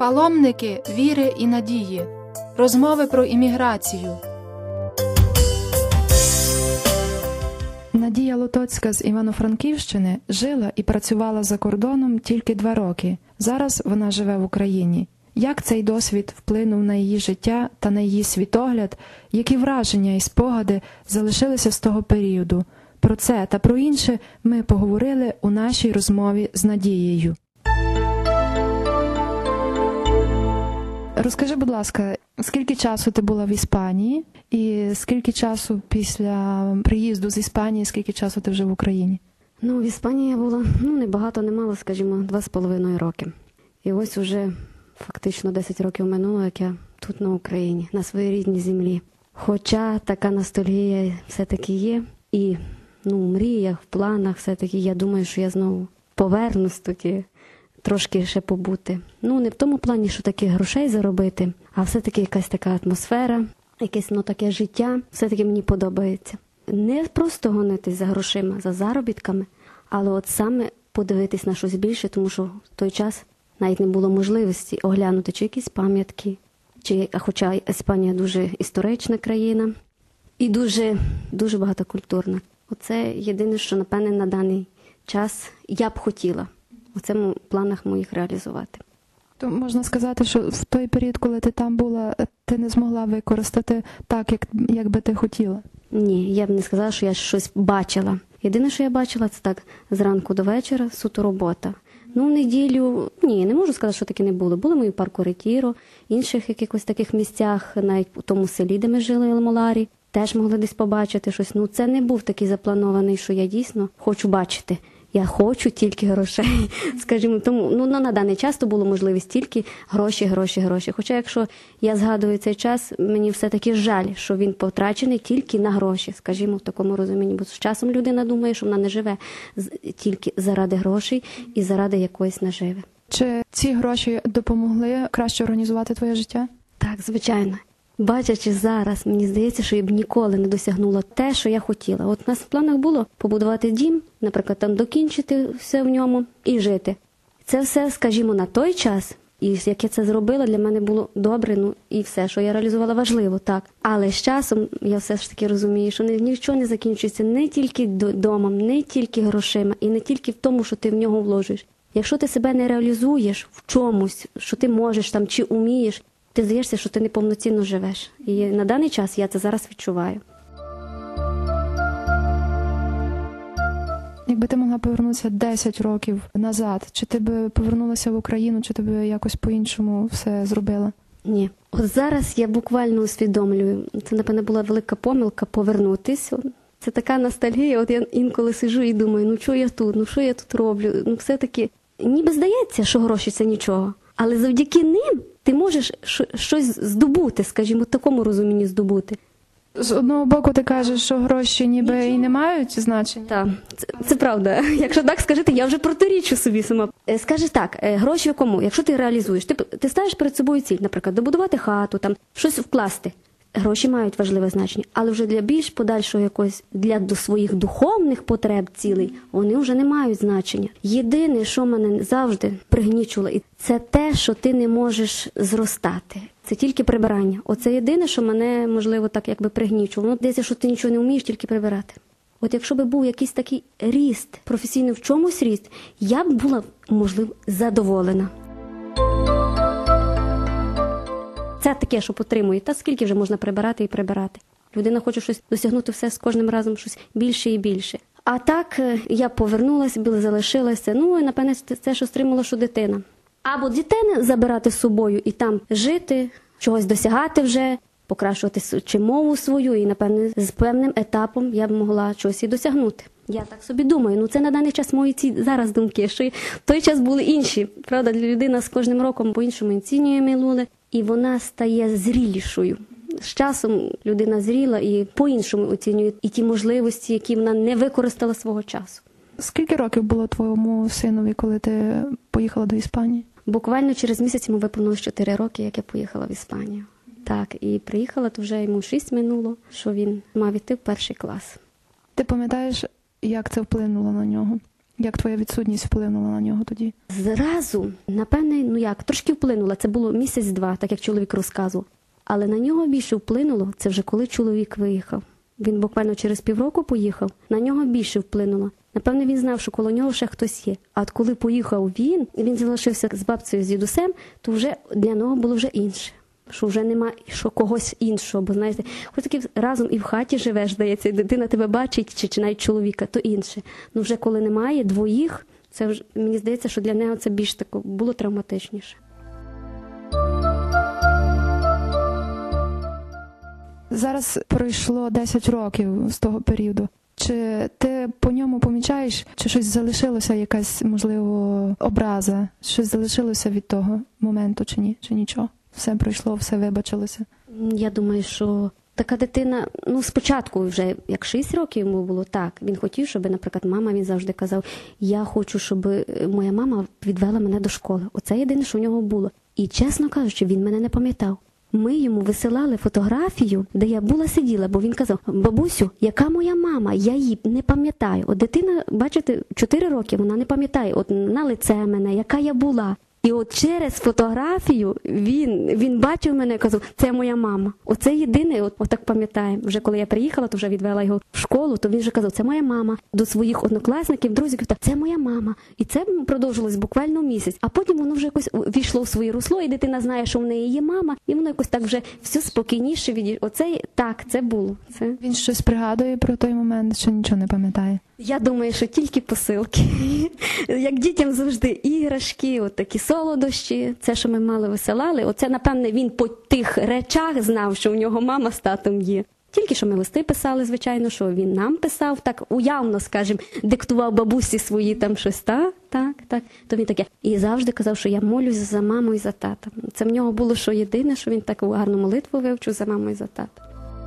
Паломники віри і надії. Розмови про імміграцію. Надія Лотоцька з Івано-Франківщини жила і працювала за кордоном тільки 2 роки. Зараз вона живе в Україні. Як цей досвід вплинув на її життя та на її світогляд, які враження і спогади залишилися з того періоду? Про це та про інше ми поговорили у нашій розмові з Надією. Розкажи, будь ласка, скільки часу ти була в Іспанії і скільки часу після приїзду з Іспанії, скільки часу ти вже в Україні? В Іспанії я була, не багато, не мало, скажімо, 2,5 роки. І ось уже фактично 10 років минуло, як я тут на Україні, на своїй рідній землі. Хоча така ностальгія все-таки є. І в мріях, в планах все-таки я думаю, що я знову повернусь тоді, трошки ще побути. Не в тому плані, що таких грошей заробити, а все-таки якась така атмосфера, якесь таке життя, все-таки мені подобається. Не просто гонитись за грошима, за заробітками, але от саме подивитись на щось більше, тому що в той час навіть не було можливості оглянути чи якісь пам'ятки, хоча Іспанія дуже історична країна і дуже, дуже багатокультурна. Оце єдине, що, напевне, на даний час я б хотіла у цьому планах моїх реалізувати. То можна сказати, що в той період, коли ти там була, ти не змогла використати так, як би ти хотіла? Ні, я б не сказала, що я щось бачила. Єдине, що я бачила, це так зранку до вечора суто робота. В неділю, не можу сказати, що таке не було. Були ми в парку Ретіро, інших якихось таких місцях, навіть у тому селі, де ми жили, Елмоларі, теж могли десь побачити щось. Це не був такий запланований, що я дійсно хочу бачити. Я хочу тільки грошей, скажімо. Тому на даний час то було можливість тільки гроші, гроші, гроші. Хоча, якщо я згадую цей час, мені все-таки жаль, що він потрачений тільки на гроші, скажімо, в такому розумінні. Бо з часом людина думає, що вона не живе тільки заради грошей і заради якоїсь наживи. Чи ці гроші допомогли краще організувати твоє життя? Так, звичайно. Бачачи зараз, мені здається, що я б ніколи не досягнула те, що я хотіла. От у нас в планах було побудувати дім, наприклад, там докінчити все в ньому і жити. Це все, скажімо, на той час, і як я це зробила, для мене було добре, і все, що я реалізувала, важливо, так. Але з часом я все ж таки розумію, що нічого не закінчується не тільки домом, не тільки грошима, і не тільки в тому, що ти в нього вложиш. Якщо ти себе не реалізуєш в чомусь, що ти можеш там чи умієш, ти здаєшся, що ти неповноцінно живеш. І на даний час я це зараз відчуваю. Якби ти могла повернутися 10 років назад, чи ти би повернулася в Україну, чи ти би якось по-іншому все зробила? Ні. От зараз я буквально усвідомлюю, це, напевно, була велика помилка повернутися. Це така ностальгія, от я інколи сиджу і думаю, що я тут, що я тут роблю? Все-таки, ніби здається, що гроші – це нічого, але завдяки ним ти можеш щось здобути, скажімо, в такому розумінні здобути. З одного боку ти кажеш, що гроші ніби і не мають значення? Так, це правда. Якщо так скажете, я вже протирічу собі сама. Скажи так, гроші в кому? Якщо ти реалізуєш, ти ставиш перед собою ціль, наприклад, добудувати хату, там щось вкласти. Гроші мають важливе значення, але вже для більш подальшого якогось, до своїх духовних потреб цілей, вони вже не мають значення. Єдине, що мене завжди пригнічувало, це те, що ти не можеш зростати. Це тільки прибирання. Оце єдине, що мене, можливо, так якби пригнічувало. Здається, що ти нічого не вмієш, тільки прибирати. От якщо б був якийсь такий ріст, професійний в чомусь ріст, я б була, можливо, задоволена. Це таке, що потримує. Та скільки вже можна прибирати і прибирати. Людина хоче щось досягнути все з кожним разом, щось більше і більше. А так я повернулася, залишилася. І, напевне, це, що стримало, що дитина. Або дитину забирати з собою і там жити, чогось досягати вже, покращувати чи мову свою. І, напевне, з певним етапом я б могла щось і досягнути. Я так собі думаю. Це на даний час мої ці зараз думки, що в той час були інші. Правда, людина з кожним роком по-іншому оцінює минуле. І вона стає зрілішою. З часом людина зріла і по-іншому оцінює і ті можливості, які вона не використала свого часу. Скільки років було твоєму синові, коли ти поїхала до Іспанії? Буквально через місяць йому виповнилось 4 роки, як я поїхала в Іспанію. Так, і приїхала, то вже йому 6 минуло, що він мав іти в 1 клас. Ти пам'ятаєш, як це вплинуло на нього? Як твоя відсутність вплинула на нього тоді? Зразу, напевне, трошки вплинула. Це було місяць-два, так як чоловік розказував. Але на нього більше вплинуло, це вже коли чоловік виїхав. Він буквально через півроку поїхав, на нього більше вплинуло. Напевне, він знав, що коло нього ще хтось є. А от коли поїхав він залишився з бабцею, з дідусем, то вже для нього було вже інше. Що вже нема що когось іншого. Бо, знаєте, хоч таки разом і в хаті живеш, здається, і дитина тебе бачить, чи навіть чоловіка, то інше. Ну вже коли немає двоїх, це вже, мені здається, що для нього це більш тако було травматичніше. Зараз пройшло 10 років з того періоду. Чи ти по ньому помічаєш, чи щось залишилося, якась, можливо, образа? Щось залишилося від того моменту, чи ні? Чи нічого? Все пройшло, все вибачилося? Я думаю, що така дитина, спочатку вже, як 6 років йому було, так, він хотів, щоб, наприклад, мама, він завжди казав, я хочу, щоб моя мама відвела мене до школи. Оце єдине, що в нього було. І, чесно кажучи, він мене не пам'ятав. Ми йому висилали фотографію, де я сиділа, бо він казав, бабусю, яка моя мама? Я її не пам'ятаю. От дитина, бачите, 4 роки, вона не пам'ятає, от на лице мене, яка я була. І от через фотографію він бачив мене і казав, це моя мама. Оце єдине, от так пам'ятаємо. Вже коли я приїхала, то вже відвела його в школу, то він вже казав, це моя мама. До своїх однокласників, друзів, так, це моя мама. І це продовжилось буквально місяць. А потім воно вже якось війшло в своє русло, і дитина знає, що в неї є мама, і воно якось так вже все спокійніше відійшло. Оце, так, це було. Це. Він щось пригадує про той момент, що нічого не пам'ятає? Я думаю, що тільки посилки. Як дітям завжди іграшки, от такі солодощі, це, що ми мали, висилали. Оце, напевне, він по тих речах знав, що у нього мама з татом є. Тільки що ми листи писали, звичайно, що він нам писав, так уявно, скажімо, диктував бабусі свої там щось, так, то він таке. І завжди казав, що я молюсь за маму і за тата. Це в нього було що єдине, що він таку гарну молитву вивчив за маму і за тата.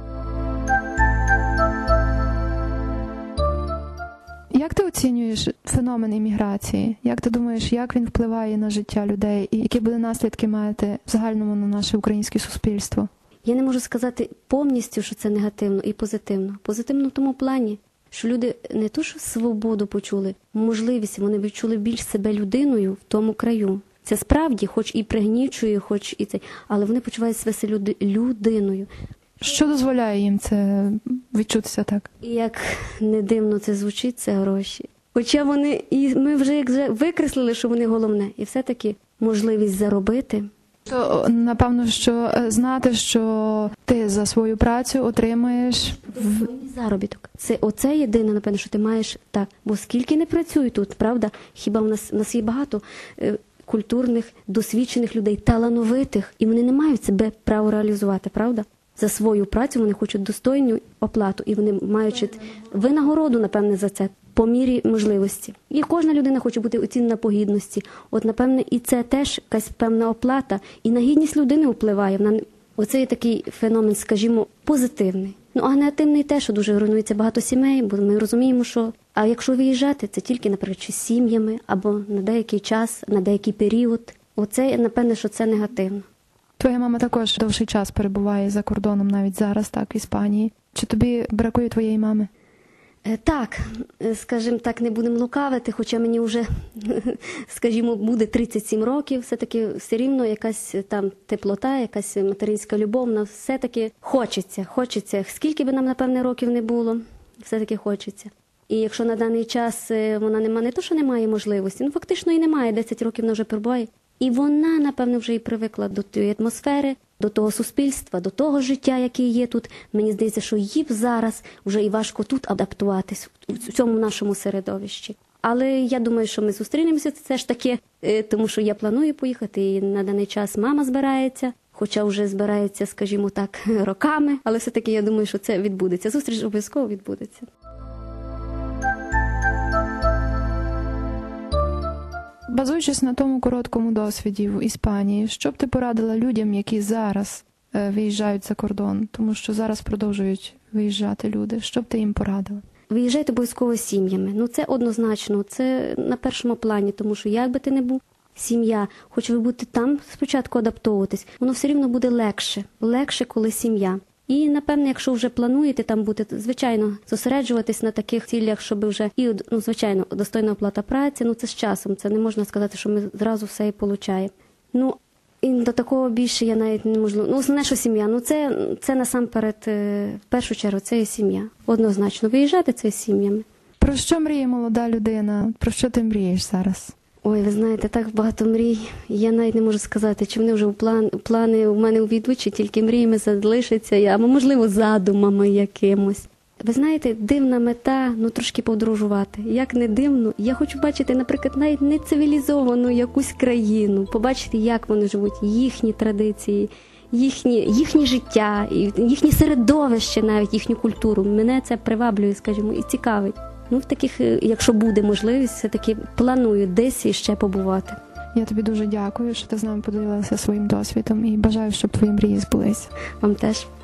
Як ти оцінюєш феномен імміграції? Як ти думаєш, як він впливає на життя людей? І які буде наслідки мати в загальному на наше українське суспільство? Я не можу сказати повністю, що це негативно і позитивно. Позитивно в тому плані, що люди не то, що свободу почули, можливість, вони відчули більш себе людиною в тому краю. Це справді, хоч і пригнічує, хоч і це, але вони почувають себе людиною. Що дозволяє їм це відчутися так? І як не дивно це звучить, це гроші. Хоча ми вже викреслили, що вони головне. І все-таки можливість заробити. То, напевно, що знати, що ти за свою працю отримаєш заробіток. Оце єдине, напевно, що ти маєш так. Бо скільки не працює тут, правда? Хіба в нас є багато культурних, досвідчених людей, талановитих, і вони не мають себе право реалізувати, правда? За свою працю вони хочуть достойну оплату, і вони мають винагороду, напевне, за це, по мірі можливості. І кожна людина хоче бути оцінена по гідності. От, напевне, і це теж якась певна оплата, і на гідність людини впливає. Оце є такий феномен, скажімо, позитивний. А негативний те, що дуже руйнується багато сімей, бо ми розуміємо, що а якщо виїжджати, це тільки, наприклад, з сім'ями, або на деякий час, на деякий період. Оце, напевне, що це негативно. Твоя мама також довший час перебуває за кордоном, навіть зараз, так, в Іспанії. Чи тобі бракує твоєї мами? Так, скажімо так, не будемо лукавити, хоча мені вже, скажімо, буде 37 років, все-таки все рівно якась там теплота, якась материнська любов, нам все-таки хочеться. Скільки би нам, напевне, років не було, все-таки хочеться. І якщо на даний час вона не то, що немає можливості, фактично і немає, 10 років вона вже перебуває. І вона, напевно, вже і привикла до тієї атмосфери, до того суспільства, до того життя, яке є тут. Мені здається, що їй зараз вже і важко тут адаптуватись, в цьому нашому середовищі. Але я думаю, що ми зустрінемося це ж таки, тому що я планую поїхати, і на даний час мама збирається, хоча вже збирається, скажімо так, роками, але все-таки я думаю, що це відбудеться. Зустріч обов'язково відбудеться. Базуючись на тому короткому досвіді в Іспанії, що б ти порадила людям, які зараз виїжджають за кордон? Тому що зараз продовжують виїжджати люди. Що б ти їм порадила? Виїжджайте обов'язково з сім'ями. Це однозначно, це на першому плані, тому що як би ти не був, сім'я, хоч ви будете там спочатку адаптовуватись, воно все рівно буде легше, коли сім'я. І, напевне, якщо вже плануєте там бути, звичайно, зосереджуватись на таких цілях, щоб вже, і, звичайно, достойна оплата праці, це з часом, це не можна сказати, що ми зразу все і получаємо. І до такого більше я навіть не можу. Основне, що сім'я, це насамперед, в першу чергу, це і сім'я. Однозначно, виїжджати це з сім'ями. Про що мріє молода людина? Про що ти мрієш зараз? Ой, ви знаєте, так багато мрій. Я навіть не можу сказати, чи вони вже плани у мене увійдуть, чи тільки мріями залишаться, або, можливо, задумами якимось. Ви знаєте, дивна мета, трошки подорожувати. Як не дивно, я хочу бачити, наприклад, навіть не цивілізовану якусь країну, побачити, як вони живуть, їхні традиції, їхнє життя, їхнє середовище, навіть їхню культуру. Мене це приваблює, скажімо, і цікавить. В таких, якщо буде можливість, все-таки планую десь іще побувати. Я тобі дуже дякую, що ти з нами поділилася своїм досвідом і бажаю, щоб твої мрії збулися. Вам теж.